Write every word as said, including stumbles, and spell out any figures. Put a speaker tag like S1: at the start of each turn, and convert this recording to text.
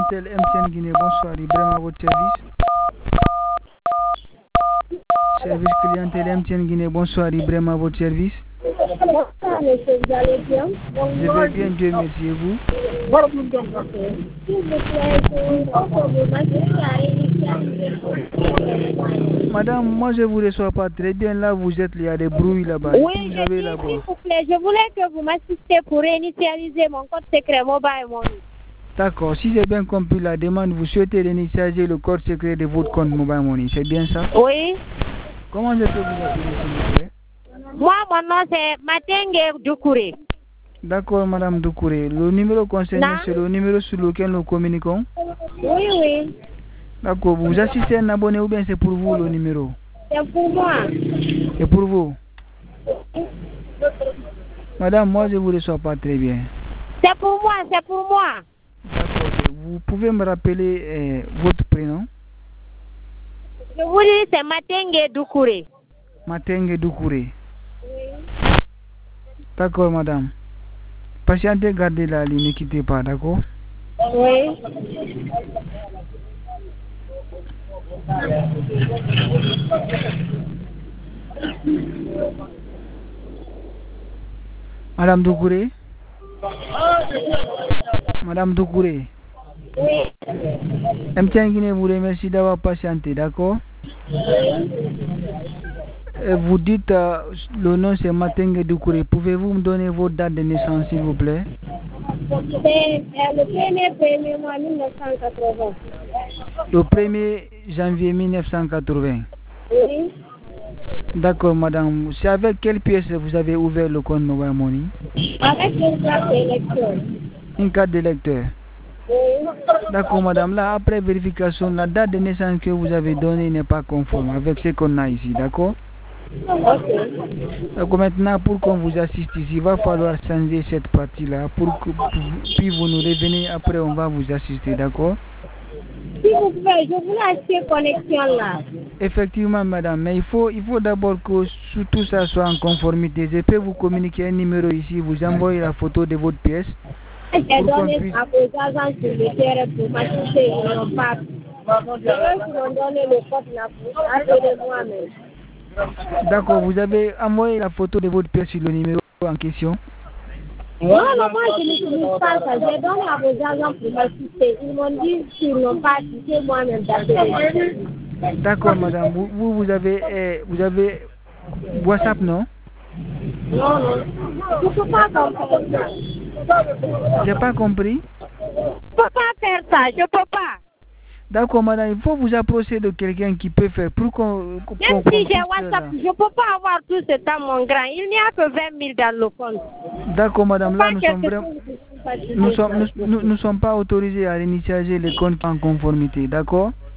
S1: clientèle M T N Guinée, bonsoir, Ibrahim à votre service. Service clientèle M T N Guinée, bonsoir, Ibrahim à votre service.
S2: Bonsoir, monsieur, vous allez bien?
S1: Je vais bien, Dieu merci, et vous?
S2: S'il vous plaît, je pense que vous m'avez
S1: Madame, moi je vous reçois pas très bien. Là, vous êtes, il y a des bruits là-bas.
S2: Oui,
S1: vous
S2: je
S1: avez
S2: dis,
S1: là-bas.
S2: s'il vous plaît, je voulais que vous m'assistiez pour réinitialiser mon code secret mobile money.
S1: D'accord, si j'ai bien compris la demande, vous souhaitez réinitialiser le code secret de votre compte mobile money, c'est bien ça?
S2: Oui.
S1: Comment je peux vous appeler, s'il vous plaît?
S2: Moi, mon nom c'est Matenge Doukouré.
S1: D'accord, Madame Doukouré. Le numéro concerné, c'est le numéro sur lequel nous communiquons?
S2: Oui, oui.
S1: D'accord, vous assistez un abonné ou bien c'est pour vous le numéro?
S2: C'est pour moi.
S1: C'est pour vous? Madame, moi je ne vous reçois pas très bien.
S2: C'est pour moi, c'est pour moi.
S1: D'accord, vous pouvez me rappeler euh, votre prénom?
S2: Je vous dis, c'est Matenge Doukouré.
S1: Matenge Doukouré. D'accord, madame. Patientez, gardez la ligne, ne quittez pas, d'accord?
S2: Oui.
S1: Madame Doukouré? Madame Doukouré?
S2: Oui.
S1: M T N Guinée vous remercie d'avoir patienté, d'accord? Et vous dites, euh, le nom c'est Matenge Doukouré. Pouvez-vous me donner votre date de naissance, s'il vous plaît?
S2: C'est le premier premier mois mille neuf cent quatre-vingts.
S1: Le premier janvier mille neuf cent quatre-vingts.
S2: Oui.
S1: D'accord, madame. C'est avec quelle pièce vous avez ouvert le compte Mobile Money?
S2: Avec une carte d'électeur.
S1: Une carte d'électeur.
S2: Oui.
S1: D'accord, madame. Là, après vérification, la date de naissance que vous avez donnée n'est pas conforme avec ce qu'on a ici, d'accord?
S2: Ok.
S1: Donc maintenant, pour qu'on vous assiste ici, il va falloir changer cette partie-là. Pour que pour, puis vous nous revenez, après on va vous assister, d'accord?
S2: S'il vous plaît, je voulais acheter connexion là.
S1: Effectivement, madame, mais il faut, il faut d'abord que tout ça soit en conformité. Je peux vous communiquer un numéro ici, vous envoyez la photo de votre pièce.
S2: J'ai donné puisse... à vos agents sur le terrain pour m'assister, ils n'ont pas. Eux qui m'ont donné le code là pour appeler moi-même.
S1: D'accord, vous avez envoyé la photo de votre pièce sur le numéro en question?
S2: Non, non, moi je n'utilise pas ça. J'ai donné à vos agents pour m'assister. Ils m'ont dit qu'ils n'ont pas assisté moi-même d'appeler.
S1: D'accord, madame. Vous, vous, vous avez, eh, vous avez WhatsApp, non?
S2: Non, non. Je ne peux pas comprendre ça.
S1: J'ai pas compris?
S2: Je ne peux pas faire ça. Je ne peux pas.
S1: D'accord, madame, il faut vous approcher de quelqu'un qui peut faire pour qu'on... Qu
S2: Même si j'ai WhatsApp, je ne peux pas avoir tout ce temps, mon grand. Il n'y a que vingt mille dans le compte.
S1: D'accord, madame, là, nous sommes vraiment... Nous ne sommes, nous, nous, nous sommes pas autorisés à réinitialiser les comptes en conformité, d'accord?